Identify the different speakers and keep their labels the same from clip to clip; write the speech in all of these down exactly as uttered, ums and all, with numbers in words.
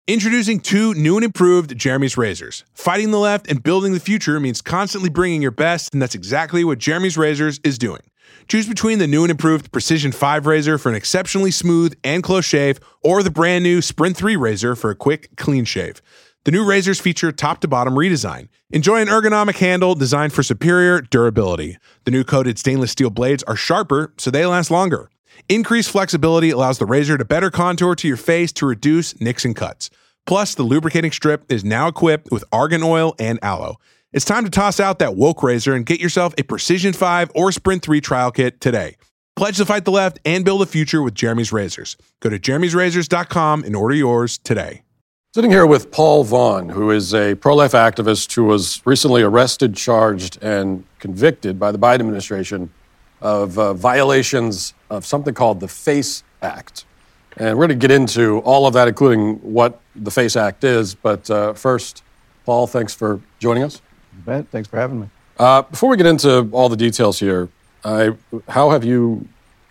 Speaker 1: Introducing two new and improved Jeremy's razors. Fighting the left and building the future means constantly bringing your best, and that's exactly what Jeremy's Razors is doing. Choose between the new and improved Precision five razor for an exceptionally smooth and close shave, or the brand new Sprint three razor for a quick, clean shave. The new razors feature top-to-bottom redesign. Enjoy an ergonomic handle designed for superior durability. The new coated stainless steel blades are sharper, so they last longer. Increased flexibility allows the razor to better contour to your face to reduce nicks and cuts. Plus, the lubricating strip is now equipped with argan oil and aloe. It's time to toss out that woke razor and get yourself a Precision five or Sprint three trial kit today. Pledge to fight the left and build a future with Jeremy's Razors. Go to jeremy's razors dot com and order yours today.
Speaker 2: Sitting here with Paul Vaughn, who is a pro-life activist who was recently arrested, charged, and convicted by the Biden administration of uh, violations of something called the FACE Act. And we're going to get into all of that, including what the FACE Act is. But uh, first, Paul, thanks for joining us.
Speaker 3: You bet. Thanks for having me.
Speaker 2: Uh, before we get into all the details here, I, how have you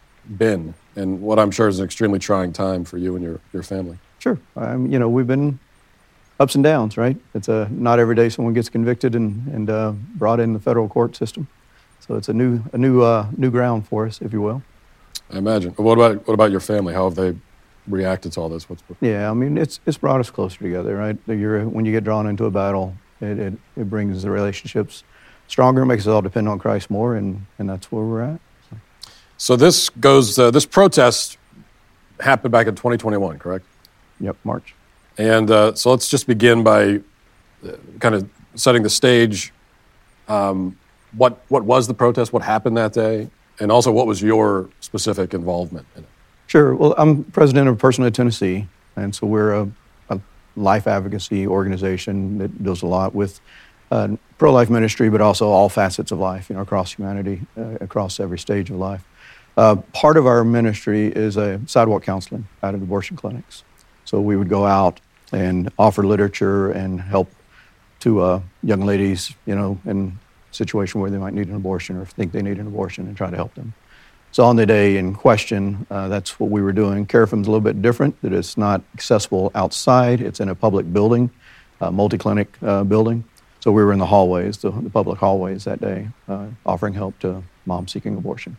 Speaker 2: been in what I'm sure is an extremely trying time for you and your, your family?
Speaker 3: Sure. Um, you know, we've been ups and downs, right? It's a, not every day someone gets convicted and, and uh, brought in the federal court system. So it's a new a new uh, new ground for us, if you will.
Speaker 2: I imagine. What about what about your family? How have they reacted to all this? What's
Speaker 3: yeah, I mean, it's it's brought us closer together, right? You're, when you get drawn into a battle, it, it, it brings the relationships stronger, makes us all depend on Christ more, and, and that's where we're at. So,
Speaker 2: so this goes. Uh, this protest happened back in twenty twenty-one, correct?
Speaker 3: Yep, March.
Speaker 2: And uh, so let's just begin by uh, kind of setting the stage. Um, what what was the protest? What happened that day? And also, what was your specific involvement in it?
Speaker 3: Sure. Well, I'm president of Personhood of Tennessee, and so we're a, a life advocacy organization that deals a lot with uh, pro-life ministry, but also all facets of life, you know, across humanity, uh, across every stage of life. Uh, part of our ministry is a sidewalk counseling out of abortion clinics. So we would go out and offer literature and help to uh, young ladies, you know, in a situation where they might need an abortion or think they need an abortion, and try to help them. So on the day in question, uh, that's what we were doing. Carafim's a little bit different, that it's not accessible outside. It's in a public building, a multi-clinic uh, building. So we were in the hallways, the, the public hallways that day, uh, offering help to moms seeking abortion.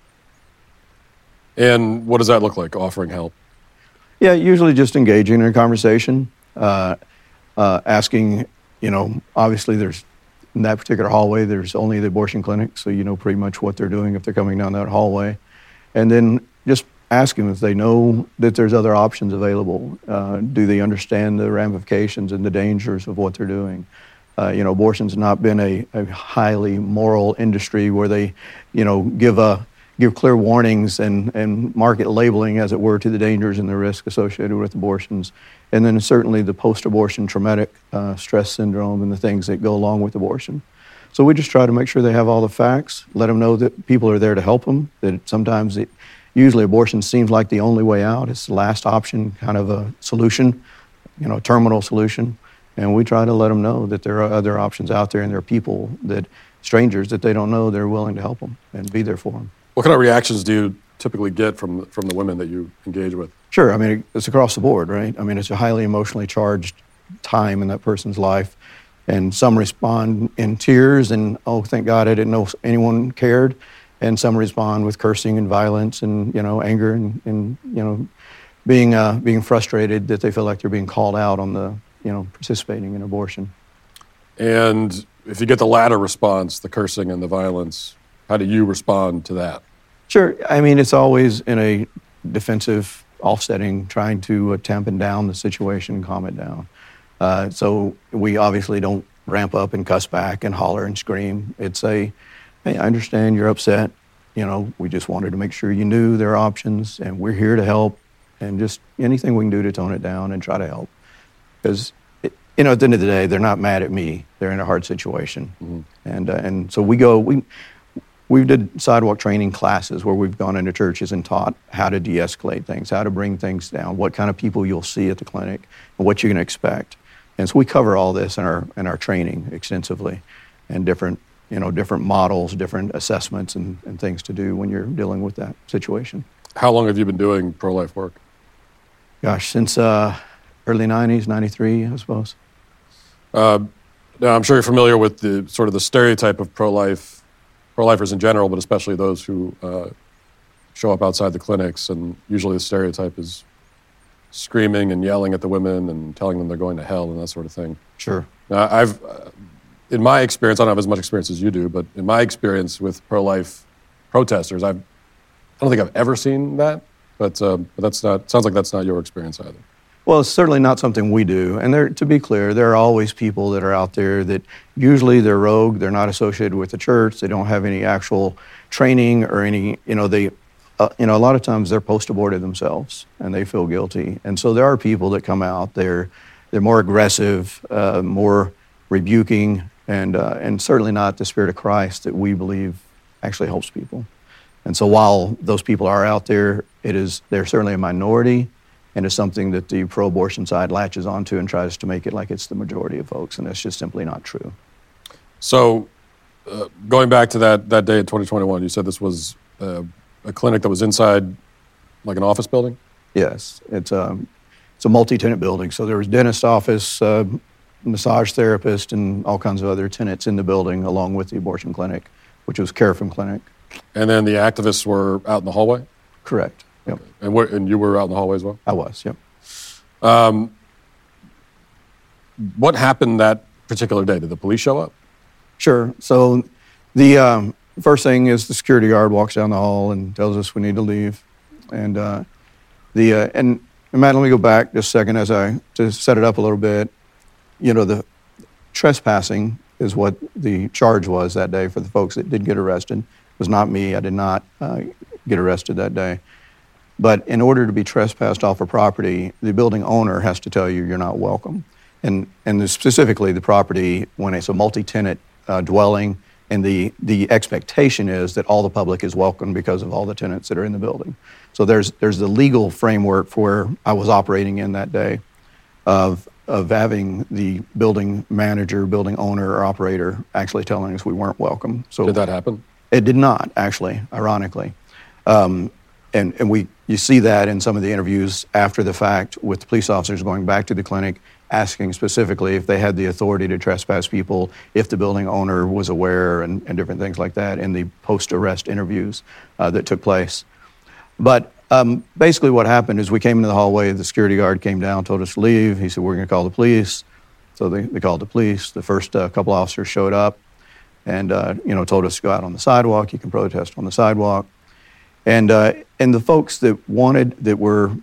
Speaker 2: And what does that look like, offering help?
Speaker 3: Yeah, usually just engaging in a conversation, uh, uh, asking, you know, obviously there's, in that particular hallway, there's only the abortion clinic, so you know pretty much what they're doing if they're coming down that hallway. And then just ask them if they know that there's other options available. Uh, do they understand the ramifications and the dangers of what they're doing? Uh, you know, abortion's not been a, a highly moral industry where they, you know, give a give clear warnings and, and market labeling, as it were, to the dangers and the risk associated with abortions. And then certainly the post-abortion traumatic uh, stress syndrome and the things that go along with abortion. So we just try to make sure they have all the facts, let them know that people are there to help them, that sometimes, it, usually abortion seems like the only way out. It's the last option, kind of a solution, you know, a terminal solution. And we try to let them know that there are other options out there, and there are people, that strangers that they don't know, they're willing to help them and be there for them.
Speaker 2: What kind of reactions do you typically get from from the women that you engage with?
Speaker 3: Sure. I mean, it's across the board, right? I mean, it's a highly emotionally charged time in that person's life. And some respond in tears and, oh, thank God I didn't know anyone cared. And some respond with cursing and violence and, you know, anger and, and you know, being uh, being frustrated that they feel like they're being called out on the, you know, participating in abortion.
Speaker 2: And if you get the latter response, the cursing and the violence, how do you respond to that?
Speaker 3: Sure. I mean, it's always in a defensive offsetting, trying to uh, tampen down the situation and calm it down. Uh, so we obviously don't ramp up and cuss back and holler and scream. It's a, hey, I understand you're upset. You know, we just wanted to make sure you knew there are options, and we're here to help, and just anything we can do to tone it down and try to help. Because, you know, at the end of the day, they're not mad at me. They're in a hard situation. Mm-hmm. And uh, and so we go, we we did sidewalk training classes where we've gone into churches and taught how to de-escalate things, how to bring things down, what kind of people you'll see at the clinic, and what you're going to expect. And so we cover all this in our in our training extensively, and different, you know, different models, different assessments and, and things to do when you're dealing with that situation.
Speaker 2: How long have you been doing pro-life work?
Speaker 3: Gosh, since uh, early nineties, ninety-three, I suppose.
Speaker 2: Uh, now, I'm sure you're familiar with the sort of the stereotype of pro-life, pro-lifers in general, but especially those who uh, show up outside the clinics, and usually the stereotype is screaming and yelling at the women and telling them they're going to hell and that sort of thing.
Speaker 3: Sure.
Speaker 2: Now, I've, uh, in my experience, I don't have as much experience as you do, but in my experience with pro-life protesters, I've, I don't think I've ever seen that, but, uh, but that's not, sounds like that's not your experience either.
Speaker 3: Well, it's certainly not something we do. And there, to be clear, there are always people that are out there that usually they're rogue, they're not associated with the church, they don't have any actual training or any, you know, they, uh, you know, a lot of times they're post-aborted themselves and they feel guilty. And so there are people that come out, they're, they're more aggressive, uh, more rebuking, and, uh, and certainly not the Spirit of Christ that we believe actually helps people. And so while those people are out there, it is, they're certainly a minority, and it's something that the pro-abortion side latches onto and tries to make it like it's the majority of folks, and that's just simply not true.
Speaker 2: So, uh, going back to that, that day in twenty twenty-one, you said this was uh, a clinic that was inside like an office building?
Speaker 3: Yes, it's a, it's a multi-tenant building. So there was dentist office, uh, massage therapist, and all kinds of other tenants in the building along with the abortion clinic, which was Carafem Clinic.
Speaker 2: And then the activists were out in the hallway?
Speaker 3: Correct. Yep.
Speaker 2: Okay. And, where, and you were out in the hallway as well?
Speaker 3: I was, yep.
Speaker 2: Um, what happened that particular day? Did the police show up?
Speaker 3: Sure. So the um, first thing is the security guard walks down the hall and tells us we need to leave. And uh, the uh, and, and Matt, let me go back just a second as I to set it up a little bit. You know, the trespassing is what the charge was that day for the folks that did get arrested. It was not me. I did not uh, get arrested that day. But in order to be trespassed off a property, the building owner has to tell you you're not welcome. And and specifically the property, when it's a multi-tenant uh, dwelling, and the, the expectation is that all the public is welcome because of all the tenants that are in the building. So there's there's the legal framework for where I was operating in that day of of having the building manager, building owner, or operator actually telling us we weren't welcome. So
Speaker 2: did that happen?
Speaker 3: It did not, actually, ironically. Um, And, and we, you see that in some of the interviews after the fact with the police officers going back to the clinic, asking specifically if they had the authority to trespass people, if the building owner was aware, and, and different things like that in the post-arrest interviews uh, that took place. But um, basically what happened is we came into the hallway, the security guard came down, told us to leave. He said, we're going to call the police. So they, they called the police. The first uh, couple officers showed up and, uh, you know, told us to go out on the sidewalk. You can protest on the sidewalk. And uh, and the folks that wanted, that were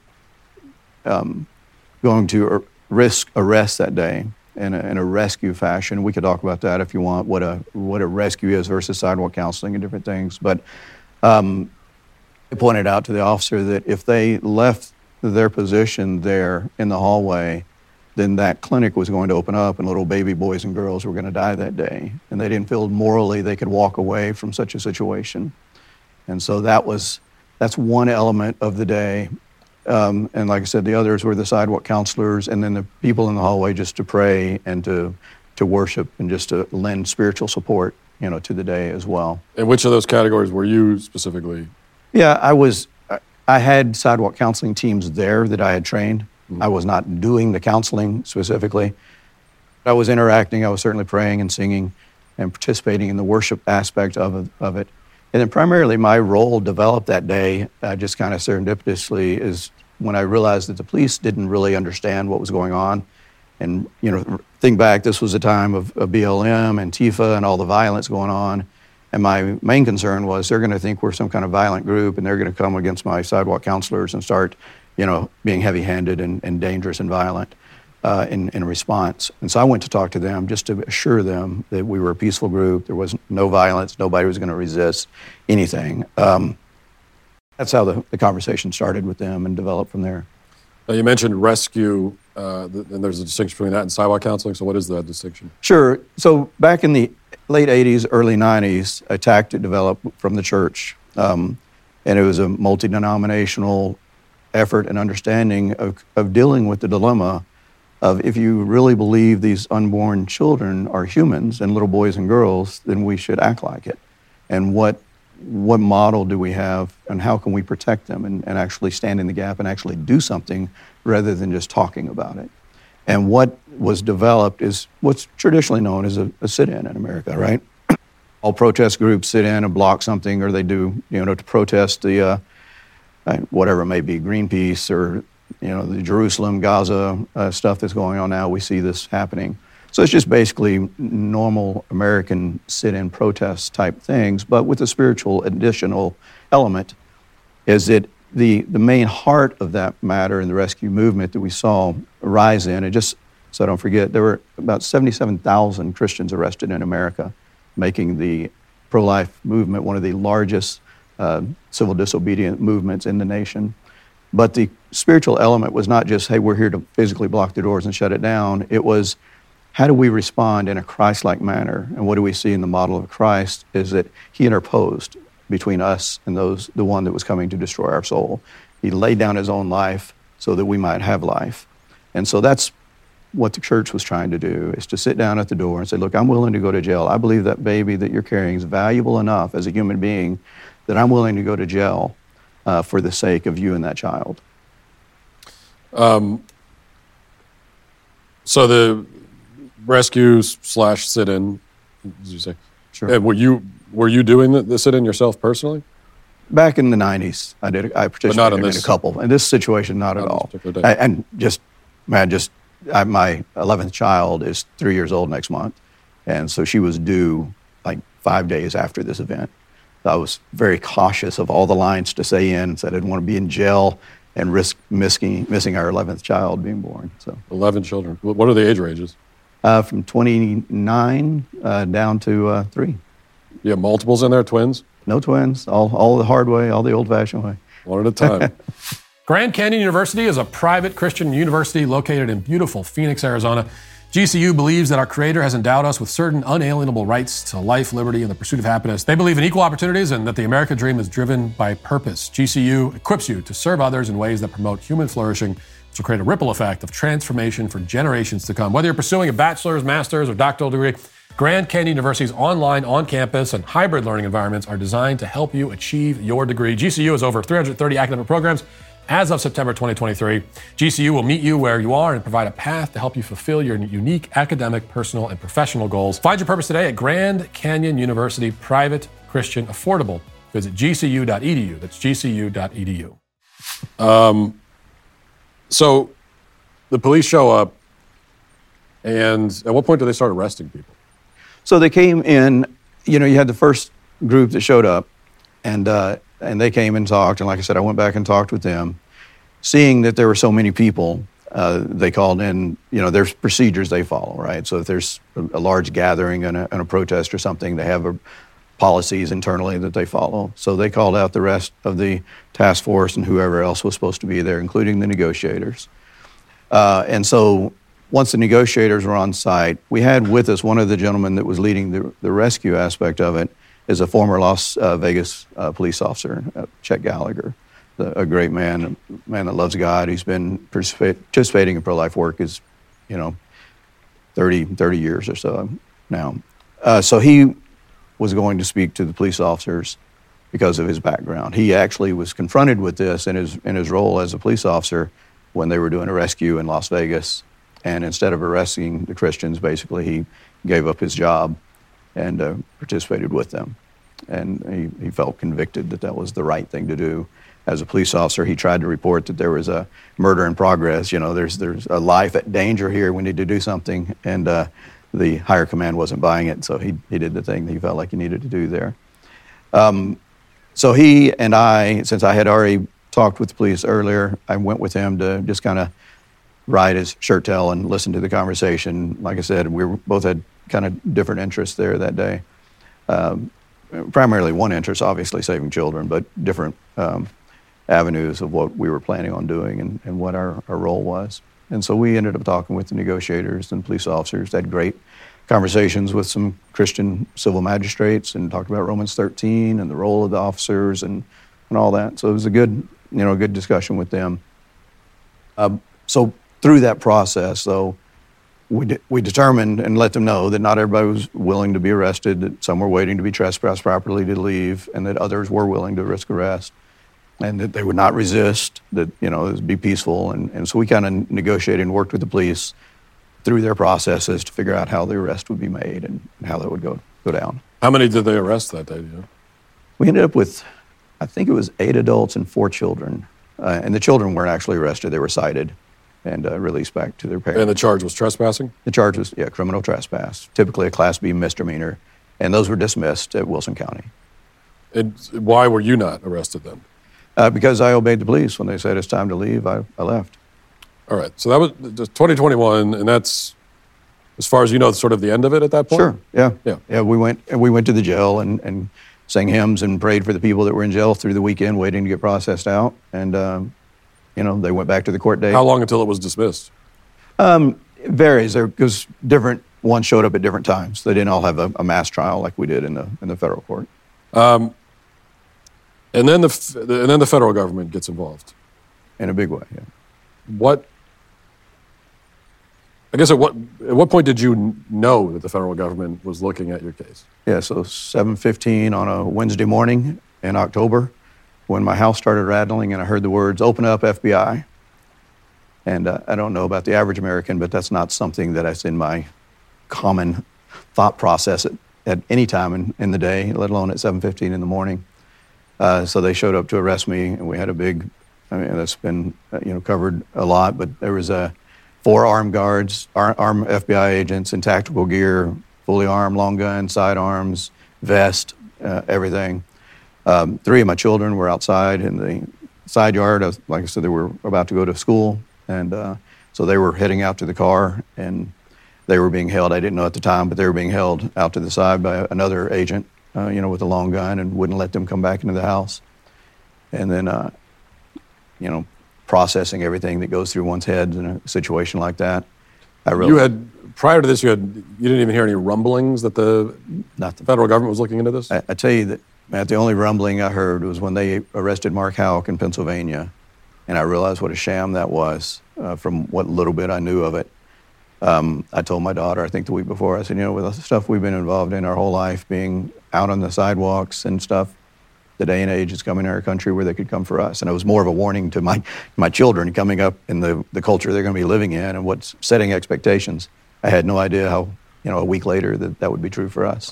Speaker 3: um, going to ar- risk arrest that day in a, in a rescue fashion, we could talk about that if you want, what a what a rescue is versus sidewalk counseling and different things. But um, I pointed out to the officer that if they left their position there in the hallway, then that clinic was going to open up and little baby boys and girls were going to die that day. And they didn't feel morally they could walk away from such a situation. And so that was, that's one element of the day. Um, and like I said, the others were the sidewalk counselors and then the people in the hallway just to pray and to, to worship and just to lend spiritual support, you know, to the day as well.
Speaker 2: And which of those categories were you specifically?
Speaker 3: Yeah, I was, I had sidewalk counseling teams there that I had trained. Mm-hmm. I was not doing the counseling specifically. I was interacting, I was certainly praying and singing and participating in the worship aspect of, of it. And then primarily my role developed that day, uh, just kind of serendipitously, is when I realized that the police didn't really understand what was going on. And, you know, think back, this was a time of, of B L M, Antifa, and all the violence going on. And my main concern was they're going to think we're some kind of violent group, and they're going to come against my sidewalk counselors and start, you know, being heavy-handed and, and dangerous and violent. Uh, in, in response. And so I went to talk to them just to assure them that we were a peaceful group, there was no violence, nobody was going to resist anything. Um, that's how the, the conversation started with them and developed from there.
Speaker 2: Now you mentioned rescue, uh, th- and there's a distinction between that and sidewalk counseling, so what is that distinction?
Speaker 3: Sure. So back in the late eighties, early nineties, a tactic developed from the church, um, and it was a multi-denominational effort and understanding of, of dealing with the dilemma of if you really believe these unborn children are humans and little boys and girls, then we should act like it. And what what model do we have and how can we protect them and, and actually stand in the gap and actually do something rather than just talking about it. And what was developed is what's traditionally known as a, a sit-in in America, right? All protest groups sit in and block something, or they do, you know, to protest the, uh, whatever it may be, Greenpeace or, you know, the Jerusalem, Gaza uh, stuff that's going on now. We see this happening. So it's just basically normal American sit-in protest type things, but with a spiritual additional element is that the, the main heart of that matter in the rescue movement that we saw rise in, and just so I don't forget, there were about seventy-seven thousand Christians arrested in America, making the pro-life movement one of the largest uh, civil disobedient movements in the nation. But the spiritual element was not just, hey, we're here to physically block the doors and shut it down. It was, how do we respond in a Christ-like manner? And what do we see in the model of Christ is that he interposed between us and those, the one that was coming to destroy our soul. He laid down his own life so that we might have life. And so that's what the church was trying to do, is to sit down at the door and say, look, I'm willing to go to jail. I believe that baby that you're carrying is valuable enough as a human being that I'm willing to go to jail uh, for the sake of you and that child.
Speaker 2: Um, so the rescue slash sit-in, did you say?
Speaker 3: Sure.
Speaker 2: And were you were you doing the, the sit-in yourself personally?
Speaker 3: Back in the nineties, I did. I participated
Speaker 2: not in
Speaker 3: in,
Speaker 2: this-
Speaker 3: a couple. In this situation, not,
Speaker 2: Not
Speaker 3: at
Speaker 2: this
Speaker 3: all.
Speaker 2: particular day.
Speaker 3: I- And just, man, just I, my eleventh child is three years old next month, and so she was due like five days after this event. I was very cautious of all the lines to say in. Said I didn't want to be in jail and risk missing missing our eleventh child being born. So
Speaker 2: eleven children. Wh- What are the age ranges?
Speaker 3: uh, from twenty-nine uh, down to uh, three.
Speaker 2: You have multiples in there, twins?
Speaker 3: No twins. All all the hard way, all the old-fashioned way.
Speaker 2: One at a time.
Speaker 4: Grand Canyon University is a private Christian university located in beautiful Phoenix, Arizona. G C U believes that our Creator has endowed us with certain unalienable rights to life, liberty, and the pursuit of happiness. They believe in equal opportunities and that the American dream is driven by purpose. G C U equips you to serve others in ways that promote human flourishing, which will create a ripple effect of transformation for generations to come. Whether you're pursuing a bachelor's, master's, or doctoral degree, Grand Canyon University's online, on-campus, and hybrid learning environments are designed to help you achieve your degree. G C U has over three hundred thirty academic programs. As of September twenty twenty-three, G C U will meet you where you are and provide a path to help you fulfill your unique academic, personal, and professional goals. Find your purpose today at Grand Canyon University, private, Christian, affordable. Visit g c u dot e d u. That's g c u dot e d u.
Speaker 2: Um, so the police show up, and at what point do they start arresting people?
Speaker 3: So they came in, you know, you had the first group that showed up, and uh, and they came and talked. And like I said, I went back and talked with them. Seeing that there were so many people, uh, they called in, you know, there's procedures they follow, right? So if there's a, a large gathering and a, and a protest or something, they have a, policies internally that they follow. So they called out the rest of the task force and whoever else was supposed to be there, including the negotiators. Uh, and so once the negotiators were on site, we had with us one of the gentlemen that was leading the, the rescue aspect of it is a former Las uh, Vegas uh, police officer, uh, Chet Gallagher, the, a great man, a man that loves God. He's been participate, participating in pro-life work is, you know, thirty, thirty years or so now. Uh, so he was going to speak to the police officers because of his background. He actually was confronted with this in his in his role as a police officer when they were doing a rescue in Las Vegas. And instead of arresting the Christians, basically, he gave up his job and uh, participated with them. And he, he felt convicted that that was the right thing to do. As a police officer, he tried to report that there was a murder in progress. You know, there's there's a life at danger here. We need to do something. And uh, the higher command wasn't buying it, so he he did the thing that he felt like he needed to do there. Um, so he and I, since I had already talked with the police earlier, I went with him to just kind of ride his shirt tail and listen to the conversation. Like I said, we were, both had kind of different interests there that day. Um, primarily one interest, obviously saving children, but different um, avenues of what we were planning on doing and, and what our, our role was. And so we ended up talking with the negotiators and police officers, had great conversations with some Christian civil magistrates and talked about Romans thirteen and the role of the officers and, and all that. So it was a good, you know, a good discussion with them. Uh, so through that process, though, we de- we determined and let them know that not everybody was willing to be arrested, that some were waiting to be trespassed properly to leave, and that others were willing to risk arrest, and that they would not resist, that, you know, it would be peaceful. And, and so we kind of negotiated and worked with the police through their processes to figure out how the arrest would be made and, and how that would go, go down.
Speaker 2: How many did they arrest that day? Do you know?
Speaker 3: We ended up with, I think it was eight adults and four children. Uh, and the children weren't actually arrested. They were cited and uh, released back to their parents.
Speaker 2: And the charge was trespassing?
Speaker 3: The charge was, yeah, criminal trespass, typically a Class B misdemeanor. And those were dismissed at Wilson County.
Speaker 2: And why were you not arrested then?
Speaker 3: Uh, because I obeyed the police. When they said it's time to leave, I, I left.
Speaker 2: All right. So that was twenty twenty-one, and that's, as far as you know, sort of the end of it at that point?
Speaker 3: Sure, yeah.
Speaker 2: Yeah.
Speaker 3: Yeah, we went, we went to the jail and, and sang hymns and prayed for the people that were in jail through the weekend waiting to get processed out. And, um, you know, they went back to the court date.
Speaker 2: How long until it was dismissed?
Speaker 3: Um, it varies, because different ones showed up at different times. They didn't all have a, a mass trial like we did in the in the federal court.
Speaker 2: Um, and then the and then the federal government gets involved.
Speaker 3: In a big way, yeah.
Speaker 2: What? I guess at what at what point did you know that the federal government was looking at your case?
Speaker 3: Yeah, so seven fifteen on a Wednesday morning in October, when my house started rattling and I heard the words, "Open up, F B I." And uh, I don't know about the average American, but that's not something that is in my common thought process at, at any time in, in the day, let alone at seven fifteen in the morning. Uh, so they showed up to arrest me, and we had a big, I mean, that's been, uh, you know, covered a lot, but there was a four armed guards, ar- armed F B I agents in tactical gear, fully armed, long gun, sidearms, vest, uh, everything. Um, three of my children were outside in the side yard. Uh, like I said, they were about to go to school. And uh, so they were heading out to the car, and they were being held. I didn't know at the time, but they were being held out to the side by another agent, uh, you know, with a long gun, and wouldn't let them come back into the house. And then, uh, you know, processing everything that goes through one's head in a situation like that. I really,
Speaker 2: You had, prior to this, you had you didn't even hear any rumblings that the
Speaker 3: nothing.
Speaker 2: federal government was looking into this?
Speaker 3: I, I tell you that, Matt, the only rumbling I heard was when they arrested Mark Houck in Pennsylvania. And I realized what a sham that was uh, from what little bit I knew of it. Um, I told my daughter, I think the week before, I said, you know, with the stuff we've been involved in our whole life, being out on the sidewalks and stuff, the day and age is coming in our country where they could come for us. And it was more of a warning to my, my children coming up in the, the culture they're going to be living in and what's setting expectations. I had no idea how, you know, a week later that that would be true for us.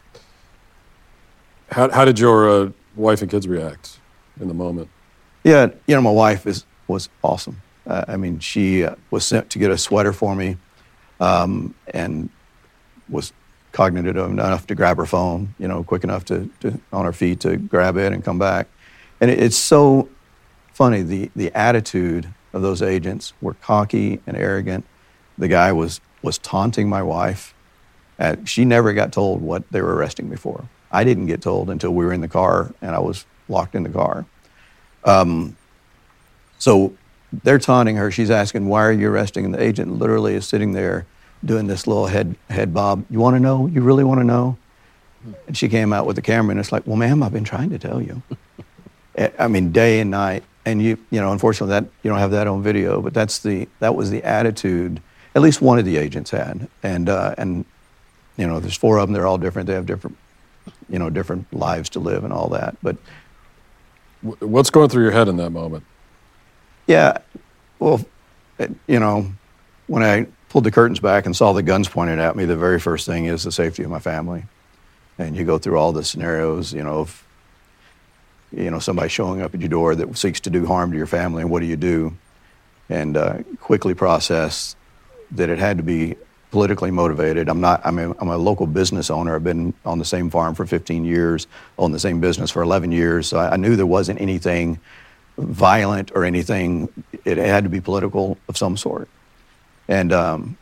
Speaker 2: How, how did your uh, wife and kids react in the moment?
Speaker 3: Yeah, you know, my wife is was awesome. Uh, I mean, she uh, was sent to get a sweater for me, um, and was cognitive enough to grab her phone, you know, quick enough to, to on her feet to grab it and come back. And it, it's so funny, the the attitude of those agents were cocky and arrogant. The guy was was taunting my wife. Uh, she never got told what they were arresting me for. I didn't get told until we were in the car and I was locked in the car. Um, so they're taunting her. She's asking, why are you arresting? And the agent literally is sitting there doing this little head head bob. You want to know? You really want to know? And she came out with the camera, and it's like, well, ma'am, I've been trying to tell you. I mean, day and night. And you, you know, unfortunately, that you don't have that on video, but that's the that was the attitude at least one of the agents had. And uh, and you know, there's four of them. They're all different. They have different, you know, different lives to live and all that. But
Speaker 2: what's going through your head in that moment?
Speaker 3: Yeah, well, you know, when I pulled the curtains back and saw the guns pointed at me, the very first thing is the safety of my family. And you go through all the scenarios, you know, of, you know, somebody showing up at your door that seeks to do harm to your family, and what do you do? And uh, quickly process that it had to be politically motivated. I'm not, I'm a, I'm a local business owner. I've been on the same farm for fifteen years, on the same business for eleven years. So I, I knew there wasn't anything violent or anything. It had to be political of some sort. And um,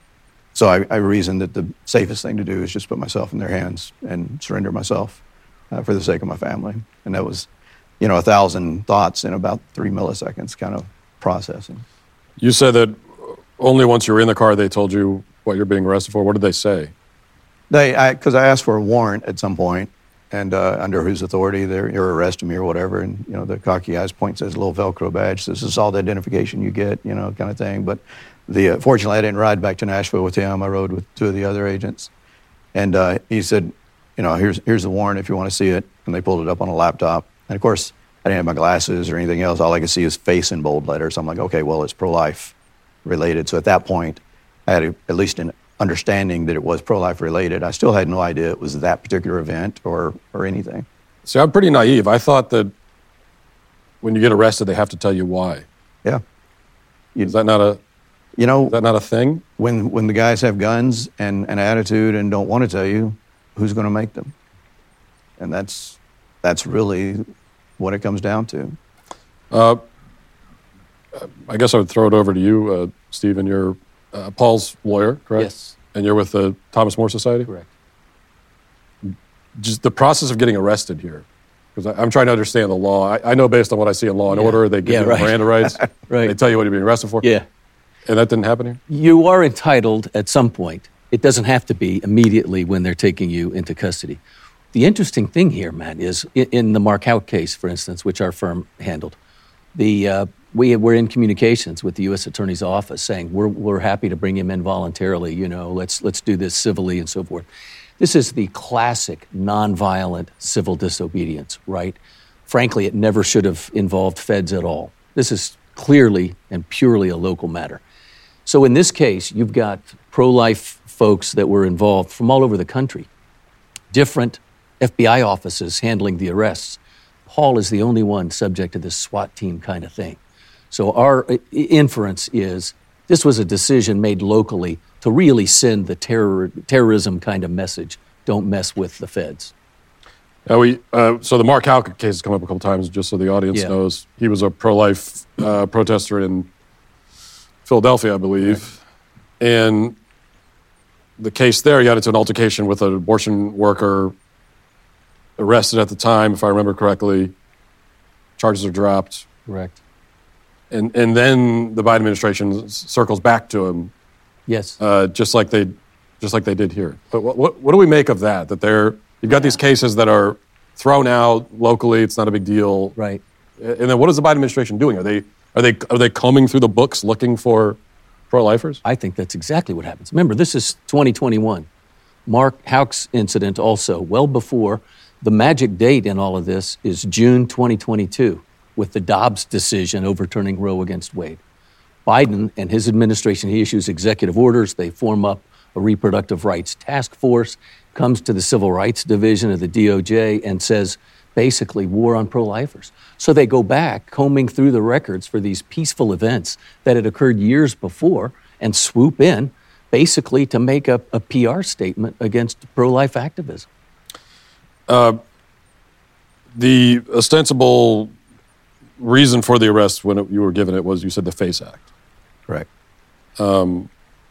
Speaker 3: so I, I reasoned that the safest thing to do is just put myself in their hands and surrender myself uh, for the sake of my family. And that was, you know, a thousand thoughts in about three milliseconds kind of processing.
Speaker 2: You said that only once you were in the car they told you what you're being arrested for. What did they say?
Speaker 3: They, because I, I asked for a warrant at some point, and uh, under whose authority they're, you're arresting me or whatever. And, you know, the cocky eyes point says a little Velcro badge says, this is all the identification you get, you know, kind of thing. But the uh, fortunately, I didn't ride back to Nashville with him. I rode with two of the other agents. And uh, he said, you know, here's here's the warrant if you want to see it. And they pulled it up on a laptop. And, of course, I didn't have my glasses or anything else. All I could see is face in bold letters. I'm like, okay, well, it's pro-life related. So at that point, I had a, at least an understanding that it was pro-life related. I still had no idea it was that particular event or or anything.
Speaker 2: See, I'm pretty naive. I thought that when you get arrested, they have to tell you why.
Speaker 3: Yeah. You,
Speaker 2: is that not a
Speaker 3: you know
Speaker 2: is that not a thing?
Speaker 3: When when the guys have guns and an attitude and don't want to tell you, who's going to make them? And that's that's really what it comes down to.
Speaker 2: Uh, I guess I would throw it over to you, uh, Stephen. You're uh, Paul's lawyer, correct?
Speaker 5: Yes.
Speaker 2: And you're with the Thomas More Society?
Speaker 5: Correct.
Speaker 2: Just the process of getting arrested here, because I'm trying to understand the law. I, I know based on what I see in Law and
Speaker 5: Yeah.
Speaker 2: Order, they give
Speaker 5: Yeah,
Speaker 2: you
Speaker 5: right.
Speaker 2: Miranda rights.
Speaker 5: Right.
Speaker 2: They tell you what you're being arrested for.
Speaker 5: Yeah.
Speaker 2: And that didn't happen here?
Speaker 5: You are entitled at some point. It doesn't have to be immediately when they're taking you into custody. The interesting thing here, Matt, is in, in the Mark Houck case, for instance, which our firm handled, the uh, we were in communications with the U S Attorney's Office saying we're we're happy to bring him in voluntarily. You know, let's let's do this civilly and so forth. This is the classic nonviolent civil disobedience, right? Frankly, it never should have involved feds at all. This is clearly and purely a local matter. So in this case, you've got pro-life folks that were involved from all over the country, different F B I offices handling the arrests. Paul is the only one subject to this SWAT team kind of thing. So our inference is this was a decision made locally to really send the terror, terrorism kind of message. Don't mess with the feds.
Speaker 2: Now we, uh, so the Mark Houck case has come up a couple times, just so the audience
Speaker 5: Yeah.
Speaker 2: knows. He was a pro-life uh, protester in Philadelphia, I believe. Right. And the case there, he got into an altercation with an abortion worker, arrested at the time, if I remember correctly. Charges are dropped.
Speaker 5: Correct.
Speaker 2: And and then the Biden administration s- circles back to him,
Speaker 5: Yes.
Speaker 2: uh, just like they, just like they did here. But what what, what do we make of that? That they're you've got these cases that are thrown out locally. It's not a big deal.
Speaker 5: Right.
Speaker 2: And then what is the Biden administration doing? Are they are they are they combing through the books looking for pro-lifers?
Speaker 5: I think that's exactly what happens. Remember, this is twenty twenty-one. Mark Houck's incident also, well before. The magic date in all of this is June twenty twenty-two, with the Dobbs decision overturning Roe against Wade. Biden and his administration, he issues executive orders. They form up a reproductive rights task force, comes to the Civil Rights Division of the D O J and says, basically, war on pro-lifers. So they go back, combing through the records for these peaceful events that had occurred years before and swoop in, basically to make a, a P R statement against pro-life activism.
Speaker 2: Uh, the ostensible reason for the arrest when it, you were given it was, you said, the FACE Act.
Speaker 3: Correct.
Speaker 2: Um,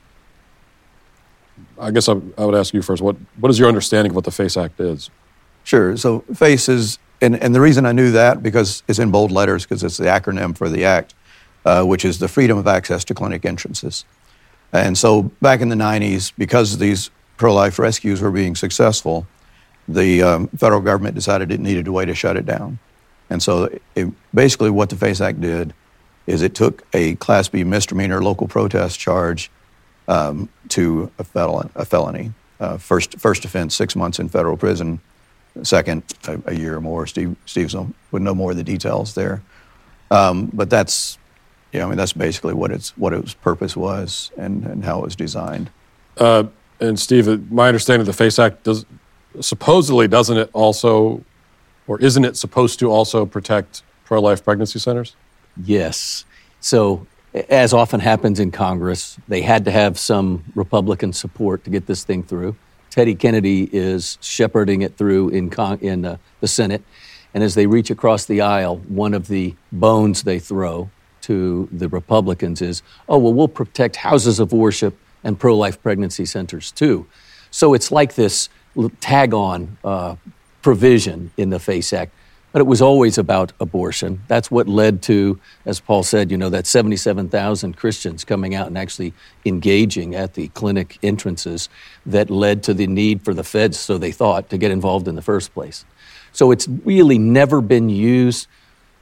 Speaker 2: I guess I, I would ask you first, what, what is your understanding of what the FACE Act is?
Speaker 3: Sure. So FACE is, and, and the reason I knew that, because it's in bold letters, because it's the acronym for the act, uh, which is the Freedom of Access to Clinic Entrances. And so back in the nineties, because these pro-life rescues were being successful, the um, federal government decided it needed a way to shut it down. And so it, basically what the FACE Act did is it took a Class B misdemeanor local protest charge um, to a, felon, a felony. Uh, first, first offense, six months in federal prison. Second, a, a year or more. Steve, Steve would know more of the details there. Um, but that's, yeah, I mean, that's basically what its what its purpose was and, and how it was designed.
Speaker 2: Uh, and Steve, my understanding of the FACE Act does supposedly doesn't it also, or isn't it supposed to also protect pro-life pregnancy centers?
Speaker 5: Yes. So, as often happens in Congress, they had to have some Republican support to get this thing through. Teddy Kennedy is shepherding it through in con- in uh, the Senate. And as they reach across the aisle, one of the bones they throw to the Republicans is, oh, well, we'll protect houses of worship and pro-life pregnancy centers too. So it's like this tag-on uh, provision in the FACE Act. But it was always about abortion. That's what led to, as Paul said, you know, that seventy-seven thousand Christians coming out and actually engaging at the clinic entrances that led to the need for the feds, so they thought, to get involved in the first place. So it's really never been used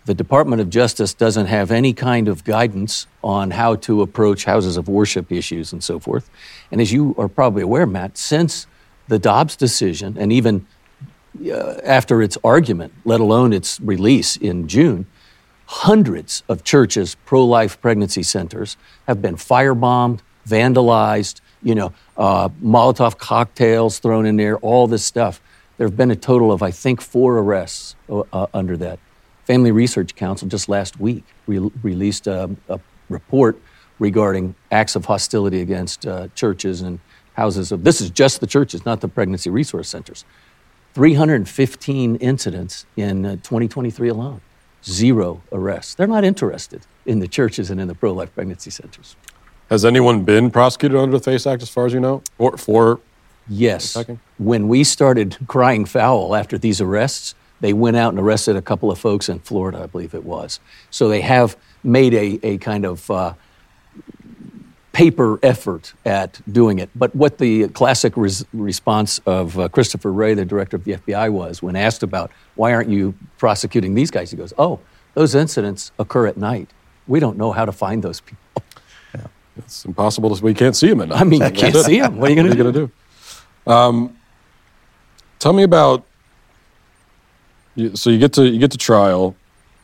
Speaker 5: The Department of Justice doesn't have any kind of guidance on how to approach houses of worship issues and so forth. And as you are probably aware, Matt, since the Dobbs decision, and even uh, after its argument, let alone its release in June, hundreds of churches, pro-life pregnancy centers, have been firebombed, vandalized, you know, uh, Molotov cocktails thrown in there, all this stuff. There have been a total of, I think, four arrests uh, under that. Family Research Council just last week re- released a, a report regarding acts of hostility against uh, churches and houses of, this is just the churches, not the pregnancy resource centers. three hundred fifteen incidents in uh, twenty twenty-three alone. Zero arrests. They're not interested in the churches and in the pro-life pregnancy centers.
Speaker 2: Has anyone been prosecuted under the FACE Act, as far as you know, for, for
Speaker 5: Yes.
Speaker 2: attacking?
Speaker 5: When we started crying foul after these arrests, they went out and arrested a couple of folks in Florida, I believe it was. So they have made a, a kind of uh, paper effort at doing it. But what the classic res- response of uh, Christopher Wray, the director of the F B I, was when asked about why aren't you prosecuting these guys, he goes, oh, those incidents occur at night. We don't know how to find those people.
Speaker 2: It's impossible to, we can't see them at night.
Speaker 5: I mean, you can't see them. What are you going to do?
Speaker 2: do? Um, tell me about, you, so you get to you get to trial,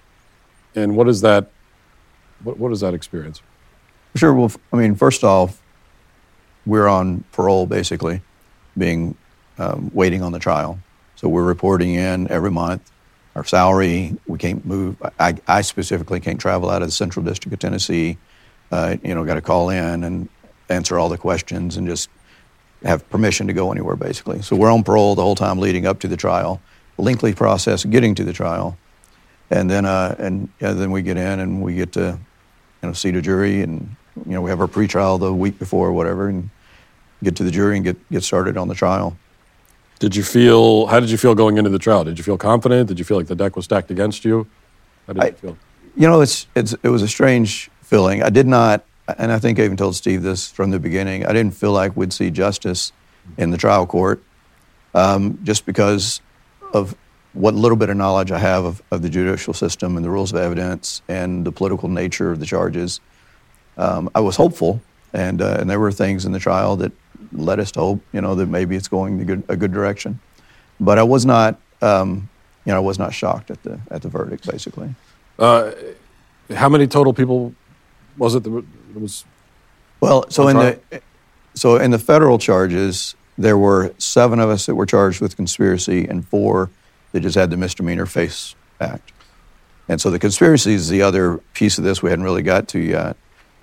Speaker 2: and what is that, what, what is that experience?
Speaker 3: Sure. Well, I mean, first off, we're on parole, basically, being um, waiting on the trial. So we're reporting in every month. Our salary, we can't move. I, I specifically can't travel out of the Central District of Tennessee. Uh, you know, got to call in and answer all the questions and just have permission to go anywhere, basically. So we're on parole the whole time leading up to the trial. Lengthy process getting to the trial, and then uh, and yeah, then we get in and we get to, you know, see the jury, and you know we have our pretrial the week before or whatever, and get to the jury and get get started on the trial.
Speaker 2: Did you feel, how did you feel going into the trial? Did you feel confident? Did you feel like the deck was stacked against you? How did
Speaker 3: I,
Speaker 2: you feel?
Speaker 3: You know, it's it's it was a strange feeling. I did not, and I think I even told Steve this from the beginning, I didn't feel like we'd see justice in the trial court, um, just because of what little bit of knowledge I have of, of the judicial system and the rules of evidence and the political nature of the charges. Um, I was hopeful, and uh, and there were things in the trial that led us to hope, you know, that maybe it's going the good, a good direction. But I was not, um, you know, I was not shocked at the at the verdict, basically.
Speaker 2: Uh, how many total people was it that was?
Speaker 3: Well, so in
Speaker 2: trial?
Speaker 3: the so in the federal charges, there were seven of us that were charged with conspiracy and four that just had the misdemeanor FACE Act. And so the conspiracy is the other piece of this we hadn't really got to yet.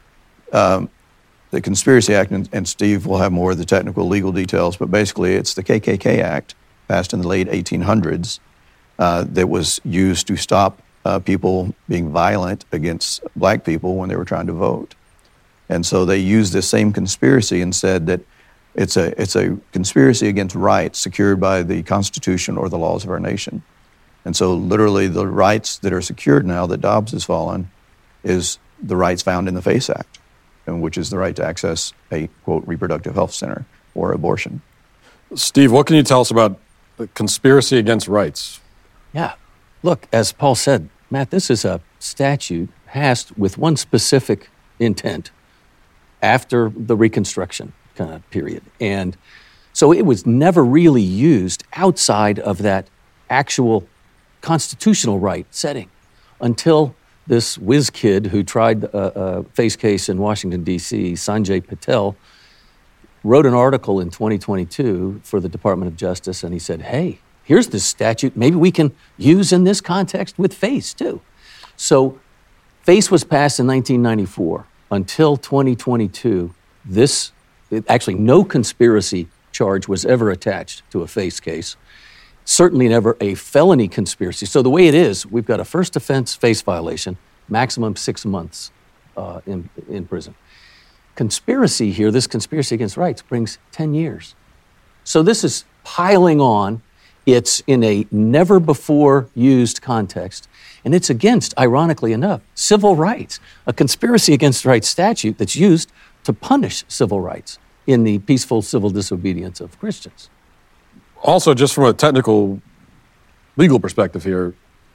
Speaker 3: Um, the Conspiracy Act, and, and Steve will have more of the technical legal details, but basically it's the K K K Act passed in the late eighteen hundreds uh, that was used to stop uh, people being violent against black people when they were trying to vote. And so they used this same conspiracy and said that it's a it's a conspiracy against rights secured by the Constitution or the laws of our nation. And so literally the rights that are secured now that Dobbs has fallen is the rights found in the FACE Act, and which is the right to access a, quote, reproductive health center or abortion.
Speaker 2: Steve, what can you tell us about the conspiracy against rights?
Speaker 5: Yeah. Look, as Paul said, Matt, this is a statute passed with one specific intent after the Reconstruction kind of period. And so it was never really used outside of that actual constitutional right setting until this whiz kid who tried a, a FACE case in Washington, D C, Sanjay Patel, wrote an article in twenty twenty-two for the Department of Justice, and he said, hey, here's this statute maybe we can use in this context with FACE too. So FACE was passed in nineteen ninety-four. Until twenty twenty-two, this, actually no conspiracy charge was ever attached to a FACE case. Certainly never a felony conspiracy. So the way it is, we've got a first offense FACE violation, maximum six months uh, in, in prison. Conspiracy here, this conspiracy against rights, brings ten years. So this is piling on. It's in a never before used context, and it's against, ironically enough, civil rights, a conspiracy against rights statute that's used to punish civil rights in the peaceful civil disobedience of Christians.
Speaker 2: Also, just from a technical legal perspective here,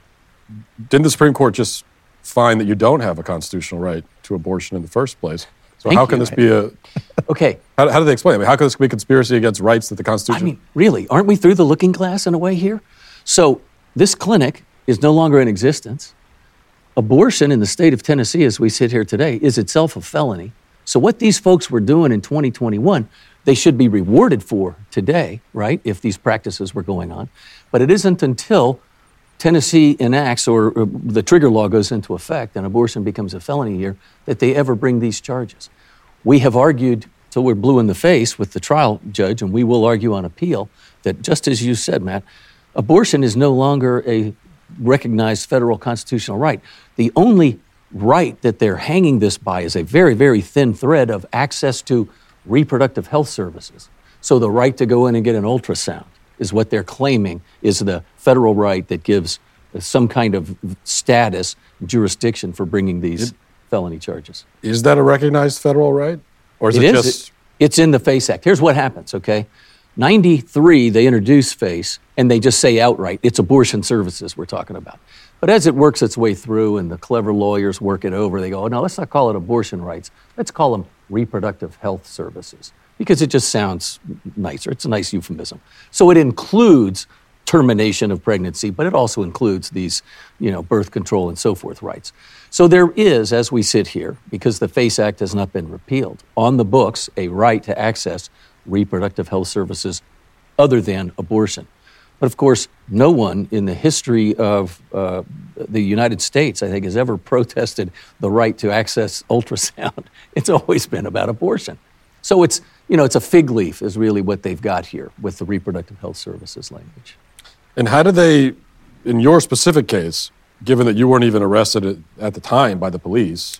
Speaker 2: didn't the Supreme Court just find that you don't have a constitutional right to abortion in the first place? So
Speaker 5: Thank
Speaker 2: how can
Speaker 5: you.
Speaker 2: this be a...
Speaker 5: Okay.
Speaker 2: How, how do they explain it? I mean, how can this be a conspiracy against rights that the Constitution...
Speaker 5: I mean, really, aren't we through the looking glass in a way here? So this clinic is no longer in existence. Abortion in the state of Tennessee, as we sit here today, is itself a felony. So what these folks were doing in twenty twenty-one, they should be rewarded for today, right, if these practices were going on. But it isn't until Tennessee enacts or, or the trigger law goes into effect and abortion becomes a felony here that they ever bring these charges. We have argued till we're blue in the face with the trial judge, and we will argue on appeal, that just as you said, Matt, abortion is no longer a recognized federal constitutional right. The only right that they're hanging this by is a very, very thin thread of access to reproductive health services. So the right to go in and get an ultrasound is what they're claiming is the federal right that gives some kind of status, jurisdiction for bringing these it, felony charges.
Speaker 2: Is that a recognized federal right? Or is it,
Speaker 5: it
Speaker 2: just...
Speaker 5: Is. It, it's in the FACE Act. Here's what happens, okay? ninety-three, they introduce FACE, and they just say outright, it's abortion services we're talking about. But as it works its way through and the clever lawyers work it over, they go, oh, no, let's not call it abortion rights. Let's call them reproductive health services, because it just sounds nicer. It's a nice euphemism. So it includes termination of pregnancy, but it also includes these, you know, birth control and so forth rights. So there is, as we sit here, because the FACE Act has not been repealed, on the books, a right to access reproductive health services other than abortion. But of course, no one in the history of uh, the United States, I think, has ever protested the right to access ultrasound. It's always been about abortion. So it's, you know, it's a fig leaf is really what they've got here with the reproductive health services language.
Speaker 2: And how did they, in your specific case, given that you weren't even arrested at, at the time by the police,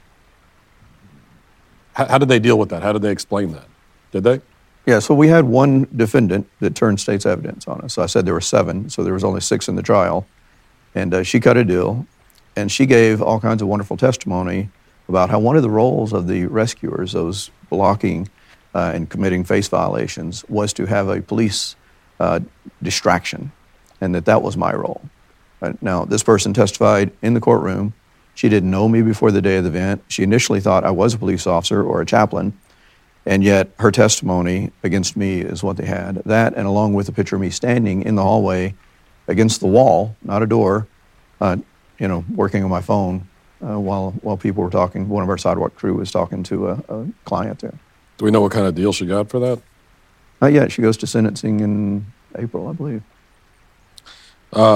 Speaker 2: how, how did they deal with that? How did they explain that? Did they?
Speaker 3: Yeah, so we had one defendant that turned state's evidence on us. So I said there were seven, so there was only six in the trial. And uh, she cut a deal, and she gave all kinds of wonderful testimony about how one of the roles of the rescuers, those blocking uh, and committing FACE violations, was to have a police uh, distraction, and that that was my role. Uh, now, this person testified in the courtroom. She didn't know me before the day of the event. She initially thought I was a police officer or a chaplain, and yet her testimony against me is what they had. That, and along with a picture of me standing in the hallway against the wall, not a door, uh, you know, working on my phone uh, while while people were talking. One of our sidewalk crew was talking to a, a client there.
Speaker 2: Do we know what kind of deal she got for that?
Speaker 3: Not yet. She goes to sentencing in April, I believe.
Speaker 2: Uh,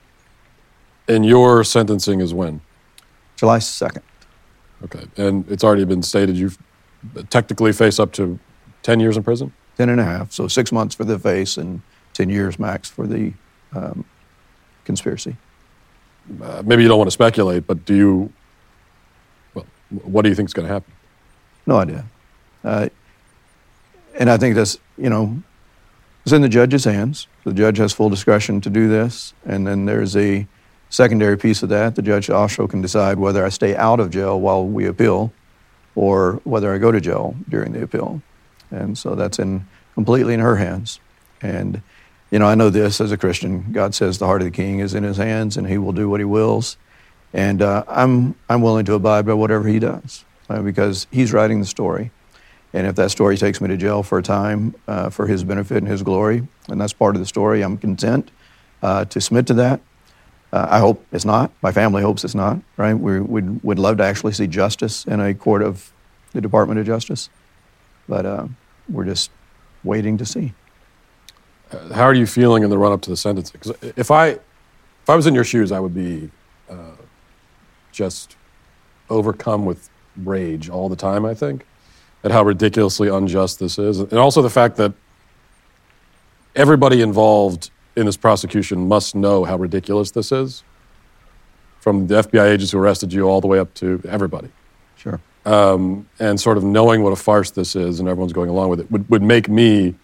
Speaker 2: and your sentencing is when?
Speaker 3: July second.
Speaker 2: Okay. And it's already been stated you've technically face up to ten years in prison?
Speaker 3: Ten and a half. So six months for the FACE and ten years max for the um, conspiracy.
Speaker 2: Uh, maybe you don't want to speculate, but do you, well, what do you think is going to happen?
Speaker 3: No idea. Uh, and I think that's, you know, it's in the judge's hands. The judge has full discretion to do this. And then there's a secondary piece of that. The judge also can decide whether I stay out of jail while we appeal or whether I go to jail during the appeal. And so that's in completely in her hands. And, you know, I know this as a Christian. God says the heart of the king is in his hands and he will do what he wills. And uh, I'm I'm willing to abide by whatever he does uh, because he's writing the story. And if that story takes me to jail for a time uh, for his benefit and his glory, and that's part of the story, I'm content uh, to submit to that. Uh, I hope it's not. My family hopes it's not, right? We would would love to actually see justice in a court of the Department of Justice, but uh, we're just waiting to see.
Speaker 2: Uh, how are you feeling in the run-up to the sentencing? Because if I, if I was in your shoes, I would be uh, just overcome with rage all the time, I think, at how ridiculously unjust this is. And also the fact that everybody involved in this prosecution must know how ridiculous this is, from the F B I agents who arrested you all the way up to everybody.
Speaker 3: Sure.
Speaker 2: Um, and sort of knowing what a farce this is and everyone's going along with it would, would make me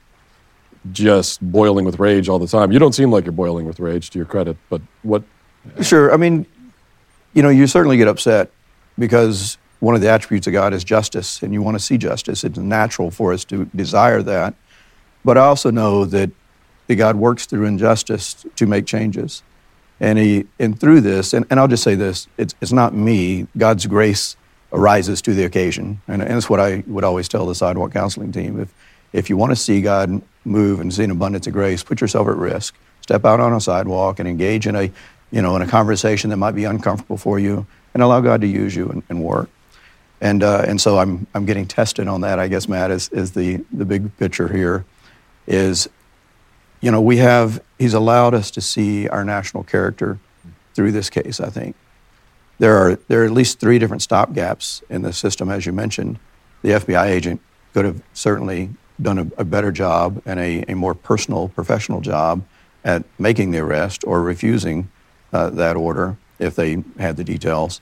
Speaker 2: just boiling with rage all the time. You don't seem like you're boiling with rage, to your credit, but what...
Speaker 3: Sure. I mean, you know, you certainly get upset because one of the attributes of God is justice, and you want to see justice. It's natural for us to desire that. But I also know that that God works through injustice to make changes. And he, and through this, and, and I'll just say this, it's, it's not me. God's grace arises to the occasion. And, and it's what I would always tell the sidewalk counseling team. If, if you want to see God move and see an abundance of grace, put yourself at risk. Step out on a sidewalk and engage in a, you know, in a conversation that might be uncomfortable for you, and allow God to use you and, and work. And uh, and so I'm I'm getting tested on that, I guess, Matt, is, is the, the big picture here is, you know, we have, he's allowed us to see our national character through this case, I think. There are there are at least three different stopgaps in the system, as you mentioned. The F B I agent could have certainly done a, a better job and a, a more personal, professional job at making the arrest or refusing uh, that order if they had the details.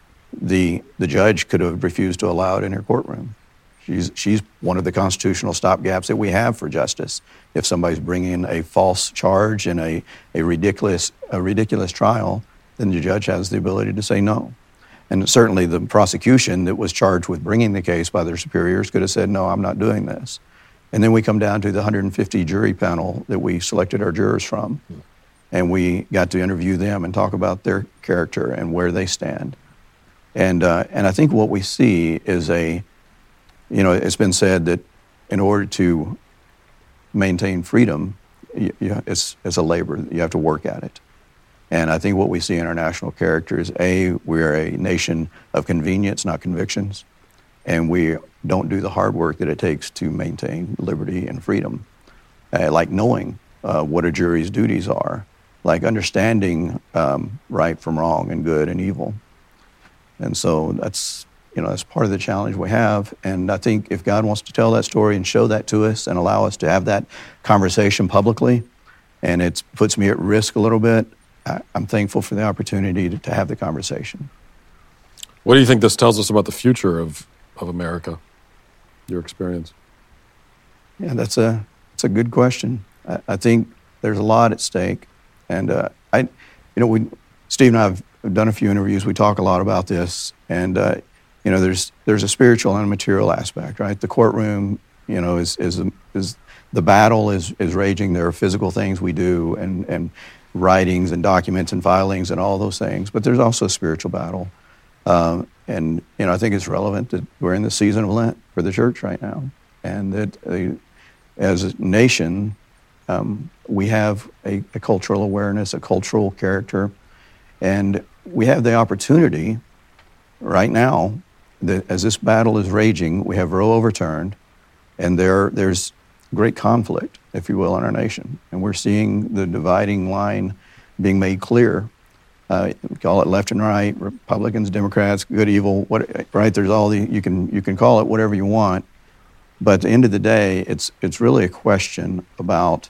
Speaker 3: The the judge could have refused to allow it in her courtroom. She's she's one of the constitutional stopgaps that we have for justice. If somebody's bringing a false charge in a, a ridiculous a ridiculous trial, then the judge has the ability to say no. And certainly the prosecution that was charged with bringing the case by their superiors could have said, no, I'm not doing this. And then we come down to the one hundred fifty jury panel that we selected our jurors from. And we got to interview them and talk about their character and where they stand. And uh, and I think what we see is a, you know, it's been said that in order to maintain freedom, you, you, it's, it's a labor. You have to work at it. And I think what we see in our national character is, A, we're a nation of convenience, not convictions. And we don't do the hard work that it takes to maintain liberty and freedom, uh, like knowing uh, what a jury's duties are, like understanding um, right from wrong and good and evil. And so that's, you know, that's part of the challenge we have. And I think if God wants to tell that story and show that to us and allow us to have that conversation publicly, and it puts me at risk a little bit, I, I'm thankful for the opportunity to, to have the conversation.
Speaker 2: What do you think this tells us about the future of, of America, your experience?
Speaker 3: Yeah, that's a, that's a good question. I, I think there's a lot at stake. And uh, I, you know, we, Steve and I have done a few interviews. We talk a lot about this, and uh, you know, there's there's a spiritual and a material aspect, right? The courtroom, you know, is is is the battle is is raging. There are physical things we do, and and writings and documents and filings and all those things. But there's also a spiritual battle, um, and you know, I think it's relevant that we're in the season of Lent for the church right now, and that uh, as a nation, um, we have a, a cultural awareness, a cultural character. And we have the opportunity right now that as this battle is raging, we have Roe overturned, and there there's great conflict, if you will, in our nation. And we're seeing the dividing line being made clear. Uh, we call it left and right, Republicans, Democrats, good, evil, what, right? There's all the, you can you can call it whatever you want. But at the end of the day, it's it's really a question about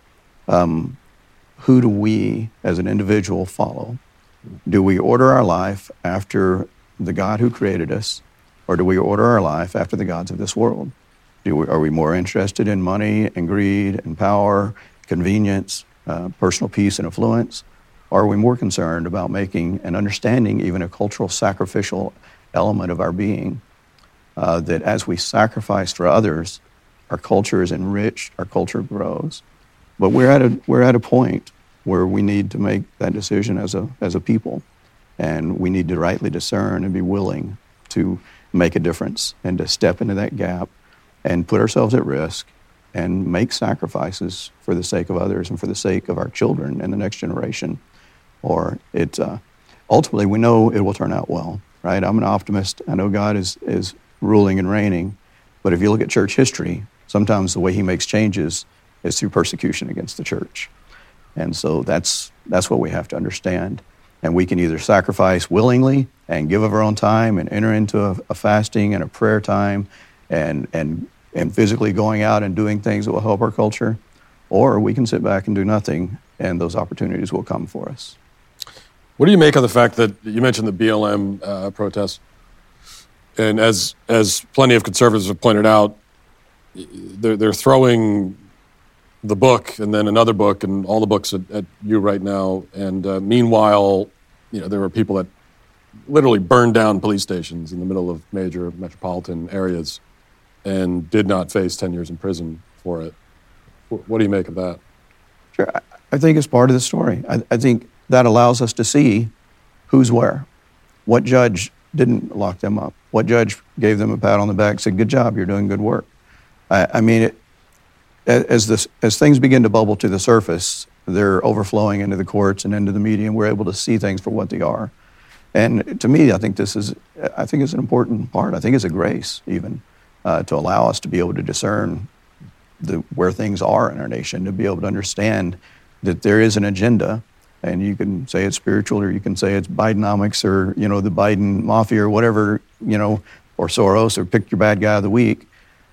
Speaker 3: um, who do we as an individual follow? Do we order our life after the God who created us, or do we order our life after the gods of this world? Do we, are we more interested in money and greed and power, convenience, uh, personal peace and affluence? Or are we more concerned about making and understanding even a cultural sacrificial element of our being, uh, that as we sacrifice for others, our culture is enriched, our culture grows. But we're at a, we're at a point where we need to make that decision as a as a people. And we need to rightly discern and be willing to make a difference and to step into that gap and put ourselves at risk and make sacrifices for the sake of others and for the sake of our children and the next generation. Or it, uh, ultimately, we know it will turn out well, right? I'm an optimist. I know God is, is ruling and reigning. But if you look at church history, sometimes the way he makes changes is through persecution against the church. And so that's that's what we have to understand. And we can either sacrifice willingly and give of our own time and enter into a, a fasting and a prayer time and, and, and physically going out and doing things that will help our culture, or we can sit back and do nothing, and those opportunities will come for us.
Speaker 2: What do you make of the fact that you mentioned the B L M uh, protests? And as as plenty of conservatives have pointed out, they're, they're throwing the book and then another book and all the books at, at you right now. And uh, meanwhile, you know, there were people that literally burned down police stations in the middle of major metropolitan areas and did not face ten years in prison for it. What do you make of that?
Speaker 3: Sure. I think it's part of the story. I, I think that allows us to see who's where. What judge didn't lock them up? What judge gave them a pat on the back, said, good job, you're doing good work? I, I mean, it, as, this, as things begin to bubble to the surface, they're overflowing into the courts and into the media, and we're able to see things for what they are. And to me, I think this is, I think it's an important part. I think it's a grace, even, uh, to allow us to be able to discern the, where things are in our nation, to be able to understand that there is an agenda, and you can say it's spiritual, or you can say it's Bidenomics, or, you know, the Biden mafia, or whatever, you know, or Soros, or pick your bad guy of the week.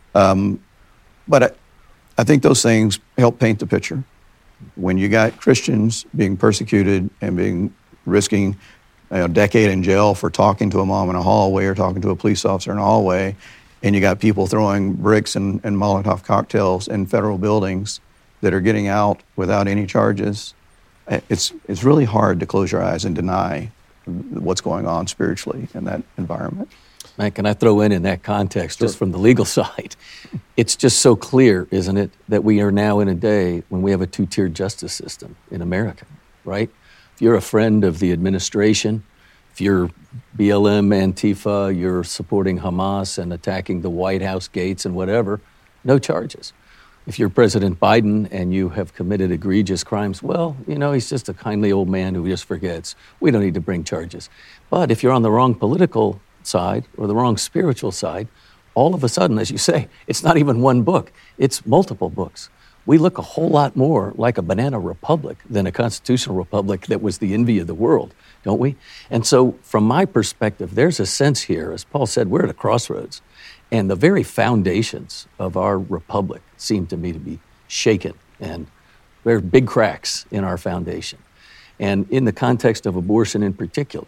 Speaker 3: Um, but I, I think those things help paint the picture. When you got Christians being persecuted and being risking a decade in jail for talking to a mom in a hallway or talking to a police officer in a hallway, and you got people throwing bricks and, and Molotov cocktails in federal buildings that are getting out without any charges, it's it's really hard to close your eyes and deny what's going on spiritually in that environment.
Speaker 5: Man, can I throw in in that context, just from the legal side? It's just so clear, isn't it, that we are now in a day when we have a two-tiered justice system in America, right? If you're a friend of the administration, if you're B L M, Antifa, you're supporting Hamas and attacking the White House gates and whatever, no charges. If you're President Biden and you have committed egregious crimes, well, you know, he's just a kindly old man who just forgets. We don't need to bring charges. But if you're on the wrong political side or the wrong spiritual side, all of a sudden, as you say, it's not even one book, it's multiple books. We look a whole lot more like a banana republic than a constitutional republic that was the envy of the world, don't we? And so from my perspective, there's a sense here, as Paul said, we're at a crossroads, and the very foundations of our republic seem to me to be shaken, and there are big cracks in our foundation. And in the context of abortion in particular,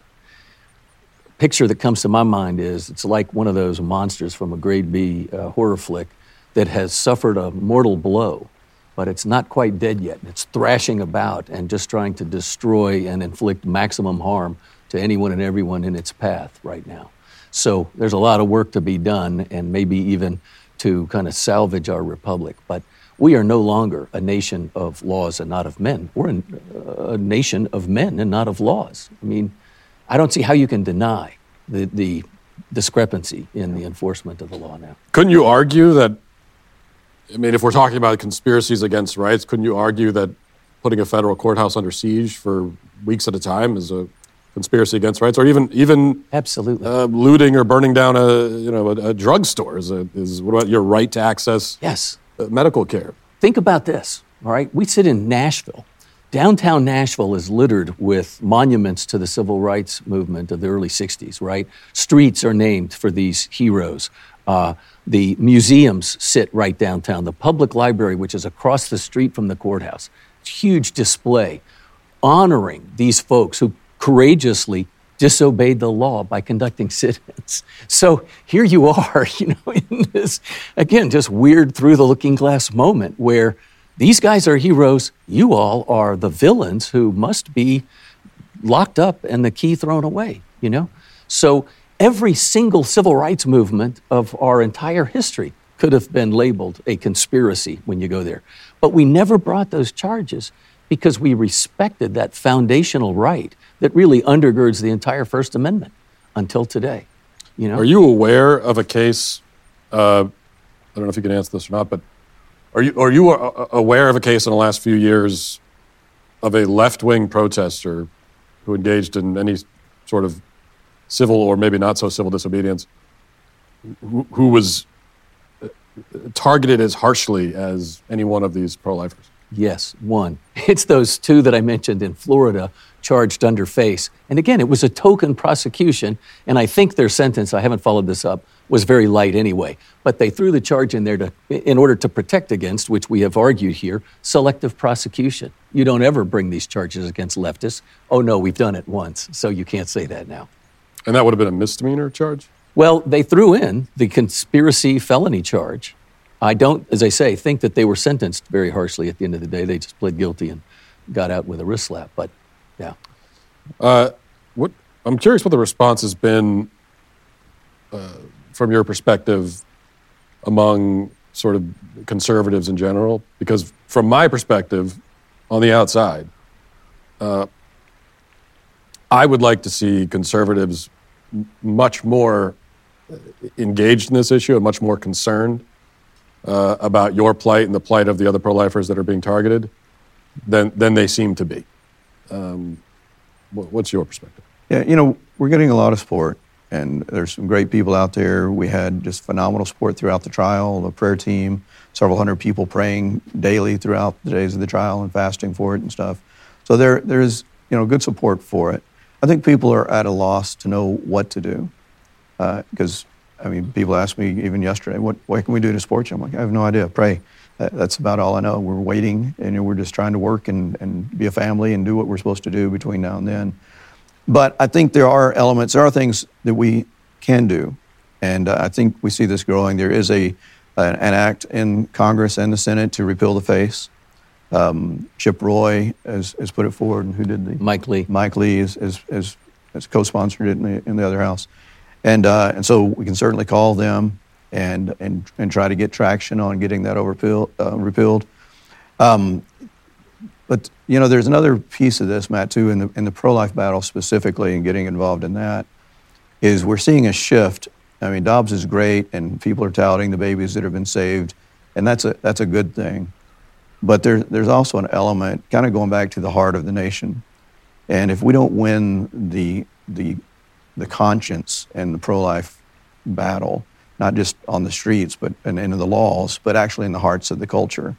Speaker 5: picture that comes to my mind is it's like one of those monsters from a grade B uh, horror flick that has suffered a mortal blow, but it's not quite dead yet. It's thrashing about and just trying to destroy and inflict maximum harm to anyone and everyone in its path right now. So there's a lot of work to be done, and maybe even to kind of salvage our republic. But we are no longer a nation of laws and not of men. We're a nation of men and not of laws. I mean, I don't see how you can deny the, the discrepancy in the enforcement of the law now.
Speaker 2: Couldn't you argue that, I mean, if we're talking about conspiracies against rights, couldn't you argue that putting a federal courthouse under siege for weeks at a time is a conspiracy against rights, or even even
Speaker 5: absolutely
Speaker 2: uh, looting or burning down a you know a, a drugstore is, a, is what about your right to access
Speaker 5: yes
Speaker 2: uh, medical care?
Speaker 5: Think about this. All right, we sit in Nashville. Downtown Nashville is littered with monuments to the civil rights movement of the early sixties, right? Streets are named for these heroes. Uh, the museums sit right downtown. The public library, which is across the street from the courthouse, huge display honoring these folks who courageously disobeyed the law by conducting sit-ins. So here you are, you know, in this, again, just weird through the looking glass moment where these guys are heroes, you all are the villains who must be locked up and the key thrown away, you know? So every single civil rights movement of our entire history could have been labeled a conspiracy when you go there. But we never brought those charges because we respected that foundational right that really undergirds the entire First Amendment until today, you know?
Speaker 2: Are you aware of a case, uh, I don't know if you can answer this or not, but Are you are you aware of a case in the last few years of a left-wing protester who engaged in any sort of civil or maybe not so civil disobedience, who, who was targeted as harshly as any one of these pro-lifers?
Speaker 5: Yes, one. It's those two that I mentioned in Florida, charged under face. And again, it was a token prosecution, and I think their sentence, I haven't followed this up, was very light anyway. But they threw the charge in there to, in order to protect against, which we have argued here, selective prosecution. You don't ever bring these charges against leftists. Oh no, we've done it once, so you can't say that now.
Speaker 2: And that would have been a misdemeanor charge?
Speaker 5: Well, they threw in the conspiracy felony charge. I don't, as I say, think that they were sentenced very harshly at the end of the day. They just pled guilty and got out with a wrist slap, but yeah.
Speaker 2: Uh, what I'm curious what the response has been uh, from your perspective among sort of conservatives in general, because from my perspective on the outside, uh, I would like to see conservatives m- much more engaged in this issue and much more concerned uh, about your plight and the plight of the other pro-lifers that are being targeted than, than they seem to be. Um, what's your perspective?
Speaker 3: Yeah, you know, we're getting a lot of support, and there's some great people out there. We had just phenomenal support throughout the trial, the prayer team, several hundred people praying daily throughout the days of the trial and fasting for it and stuff. So there, there's, you know, good support for it. I think people are at a loss to know what to do. Because, uh, I mean, people asked me even yesterday, what, what can we do to support you? I'm like, I have no idea. Pray. That, that's about all I know. We're waiting, and you know, we're just trying to work and, and be a family and do what we're supposed to do between now and then. But I think there are elements, there are things that we can do. And uh, I think we see this growing. There is a an, an act in Congress and the Senate to repeal the FACE. Um, Chip Roy has, has put it forward, and who did the?
Speaker 5: Mike Lee.
Speaker 3: Mike Lee has, has, has, has co-sponsored it in the, in the other house. And uh, and so we can certainly call them and and and try to get traction on getting that over uh, repealed. Um, but you know, there's another piece of this, Matt, too, in the in the pro-life battle specifically, and getting involved in that, is we're seeing a shift. I mean, Dobbs is great, and people are touting the babies that have been saved, and that's a that's a good thing. But there, there's also an element, kind of going back to the heart of the nation, and if we don't win the the the conscience and the pro-life battle, not just on the streets, but and in the laws, but actually in the hearts of the culture.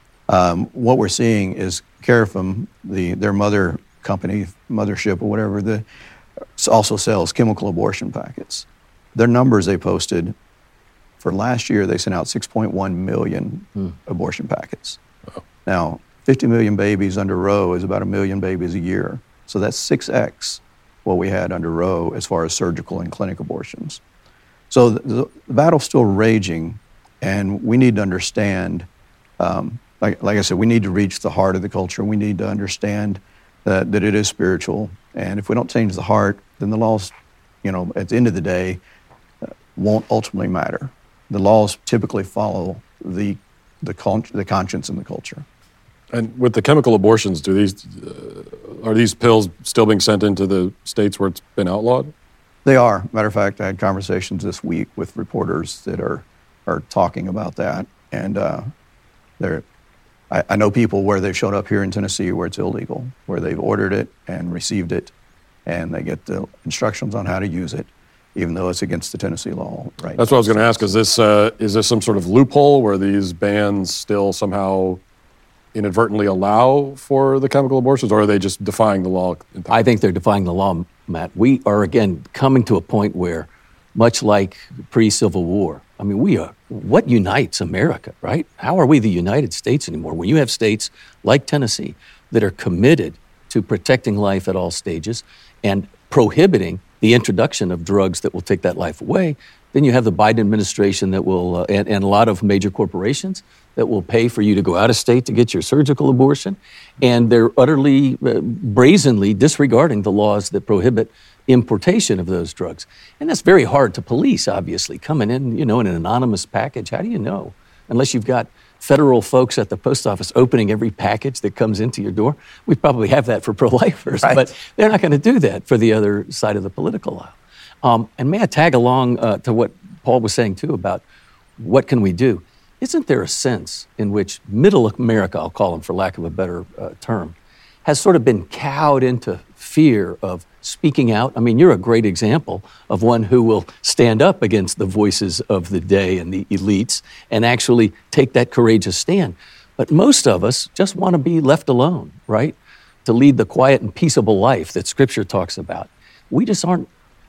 Speaker 3: Um, what we're seeing is Carafem, the their mother company, mothership or whatever, the also sells chemical abortion packets. Their numbers they posted for last year, they sent out six point one million hmm. abortion packets. Wow. Now, fifty million babies under Roe is about a million babies a year. So that's six X what we had under Roe as far as surgical and clinic abortions. So the, the battle's still raging, and we need to understand, um, like, like I said, we need to reach the heart of the culture. We need to understand that, that it is spiritual. And if we don't change the heart, then the laws, you know, at the end of the day, uh, won't ultimately matter. The laws typically follow the the, con- the conscience and the culture.
Speaker 2: And with the chemical abortions, do these uh, are these pills still being sent into the states where it's been outlawed?
Speaker 3: They are. Matter of fact, I had conversations this week with reporters that are are talking about that, and uh, they're. I, I know people where they've showed up here in Tennessee where it's illegal, where they've ordered it and received it, and they get the instructions on how to use it, even though it's against the Tennessee law. Right.
Speaker 2: That's what I was going to ask. Is this uh, is this some sort of loophole where these bans still somehow inadvertently allow for the chemical abortions, or are they just defying the law entirely?
Speaker 5: I think they're defying the law, Matt. We are, again, coming to a point where, much like pre-Civil War, I mean, we are, what unites America, right? How are we the United States anymore? When you have states like Tennessee that are committed to protecting life at all stages and prohibiting the introduction of drugs that will take that life away, then you have the Biden administration that will, uh, and, and a lot of major corporations that will pay for you to go out of state to get your surgical abortion. And they're utterly, uh, brazenly disregarding the laws that prohibit importation of those drugs. And that's very hard to police, obviously. Coming in, you know, in an anonymous package, how do you know? Unless you've got federal folks at the post office opening every package that comes into your door. We probably have that for pro-lifers, right. But they're not going to do that for the other side of the political aisle. Um, and may I tag along uh, to what Paul was saying, too, about what can we do? Isn't there a sense in which middle America, I'll call them for lack of a better uh, term, has sort of been cowed into fear of speaking out? I mean, you're a great example of one who will stand up against the voices of the day and the elites and actually take that courageous stand. But most of us just want to be left alone, right? To lead the quiet and peaceable life that Scripture talks about. We just aren't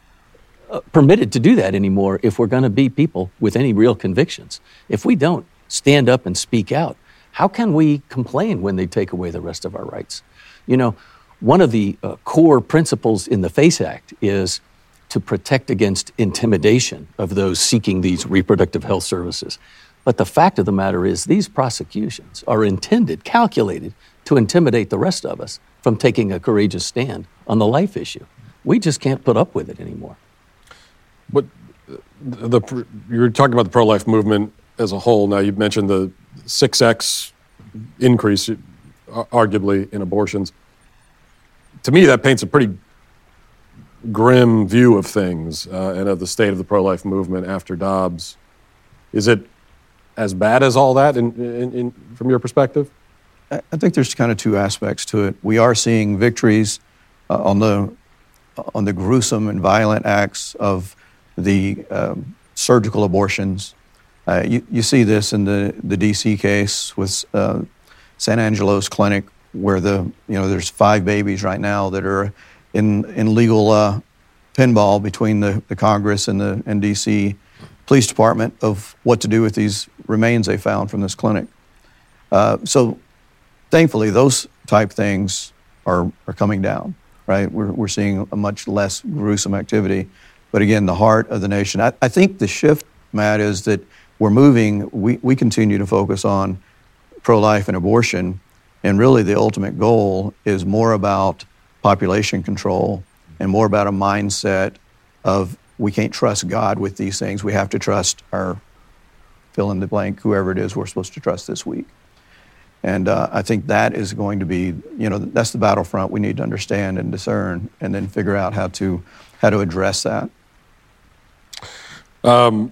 Speaker 5: uh, permitted to do that anymore if we're going to be people with any real convictions. If we don't stand up and speak out, how can we complain when they take away the rest of our rights? You know, one of the uh, core principles in the FACE Act is to protect against intimidation of those seeking these reproductive health services. But the fact of the matter is these prosecutions are intended, calculated, to intimidate the rest of us from taking a courageous stand on the life issue. We just can't put up with it anymore.
Speaker 2: But the, the you're talking about the pro-life movement as a whole. Now, you've mentioned the six X increase, arguably, in abortions. To me, that paints a pretty grim view of things uh, and of the state of the pro-life movement after Dobbs. Is it as bad as all that in, in, in, from your perspective?
Speaker 3: I think there's kind of two aspects to it. We are seeing victories uh, on the on the gruesome and violent acts of the um, surgical abortions. Uh, you, you see this in the, the D C case with uh, San Angelo's clinic, where the you know there's five babies right now that are in in legal uh, pinball between the, the Congress and the and D C Police Department of what to do with these remains they found from this clinic. Uh, so, thankfully, those type things are are coming down. Right, we're we're seeing a much less gruesome activity, but again, the heart of the nation. I, I think the shift, Matt, is that we're moving. We we continue to focus on pro-life and abortion, and really the ultimate goal is more about population control and more about a mindset of we can't trust God with these things. We have to trust our fill in the blank, whoever it is we're supposed to trust this week. And uh, I think that is going to be, you know, that's the battlefront we need to understand and discern, and then figure out how to how to address that. Um,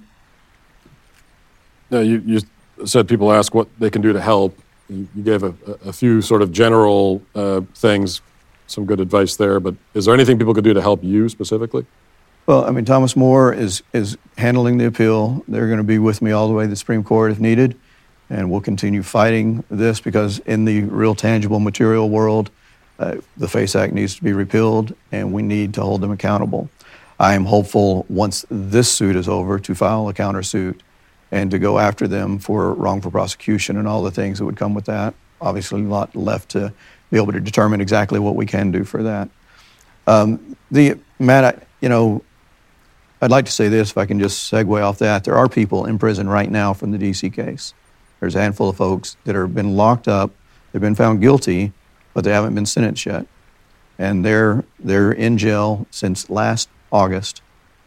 Speaker 2: now you, you said people ask what they can do to help. You, you gave a, a few sort of general uh, things, some good advice there. But is there anything people could do to help you specifically?
Speaker 3: Well, I mean, Thomas More is is handling the appeal. They're going to be with me all the way to the Supreme Court if needed. And we'll continue fighting this because in the real tangible material world, uh, the FACE Act needs to be repealed and we need to hold them accountable. I am hopeful once this suit is over to file a countersuit and to go after them for wrongful prosecution and all the things that would come with that. Obviously, a lot left to be able to determine exactly what we can do for that. Um, the Matt, I, you know, I'd like to say this, if I can just segue off that. There are people in prison right now from the D C case. There's a handful of folks that have been locked up, they've been found guilty, but they haven't been sentenced yet. And they're they're in jail since last August,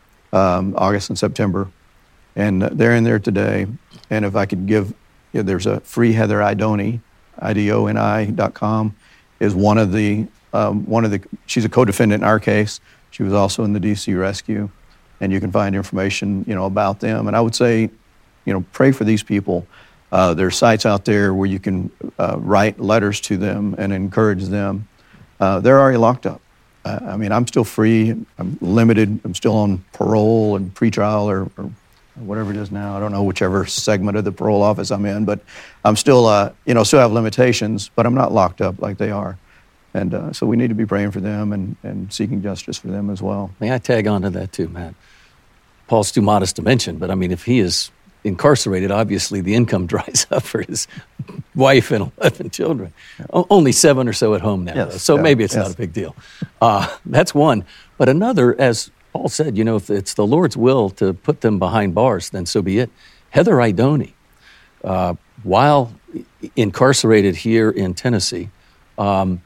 Speaker 3: um, August and September. And they're in there today. And if I could give, you know, there's a free Heather Idoni, I D O N I dot com, is one of the, um, one of the, she's a co-defendant in our case. She was also in the D C rescue. And you can find information, you know, about them. And I would say, you know, pray for these people. Uh, there are sites out there where you can uh, write letters to them and encourage them. Uh, they're already locked up. Uh, I mean, I'm still free. I'm limited. I'm still on parole and pretrial or, or whatever it is now. I don't know whichever segment of the parole office I'm in, but I'm still, uh, you know, still have limitations, but I'm not locked up like they are. And uh, so we need to be praying for them and, and seeking justice for them as well.
Speaker 5: May I tag on to that too, Matt? Paul's too modest to mention, but I mean, if he is incarcerated, obviously the income dries up for his wife and eleven children. Yeah. O- only seven or so at home now,
Speaker 3: yes,
Speaker 5: so
Speaker 3: yeah,
Speaker 5: maybe it's
Speaker 3: yes.
Speaker 5: not a big deal. Uh, that's one. But another, as Paul said, you know, if it's the Lord's will to put them behind bars, then so be it. Heather Idoni, uh, while incarcerated here in Tennessee, um,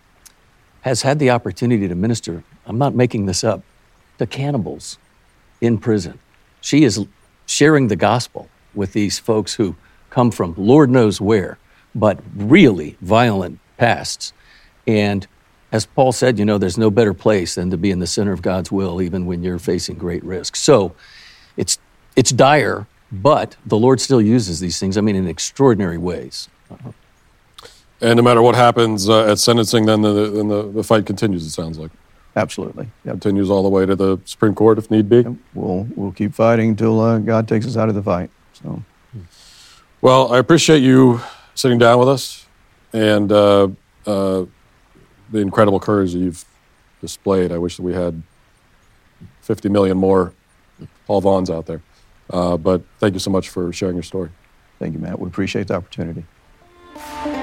Speaker 5: has had the opportunity to minister, I'm not making this up, to cannibals in prison. She is sharing the gospel with these folks who come from Lord knows where, but really violent pasts. And as Paul said, you know, there's no better place than to be in the center of God's will, even when you're facing great risk. So it's it's dire, but the Lord still uses these things, I mean, in extraordinary ways. Uh-huh.
Speaker 2: And no matter what happens uh, at sentencing, then the, then the, the fight continues, it sounds like.
Speaker 3: Absolutely. Yep.
Speaker 2: Continues all the way to the Supreme Court if need be.
Speaker 3: Yep. We'll we'll keep fighting until uh, God takes us out of the fight. So,
Speaker 2: well, I appreciate you sitting down with us and uh, uh, the incredible courage that you've displayed. I wish that we had fifty million more Paul Vaughns out there. Uh, but thank you so much for sharing your story.
Speaker 3: Thank you, Matt. We appreciate the opportunity.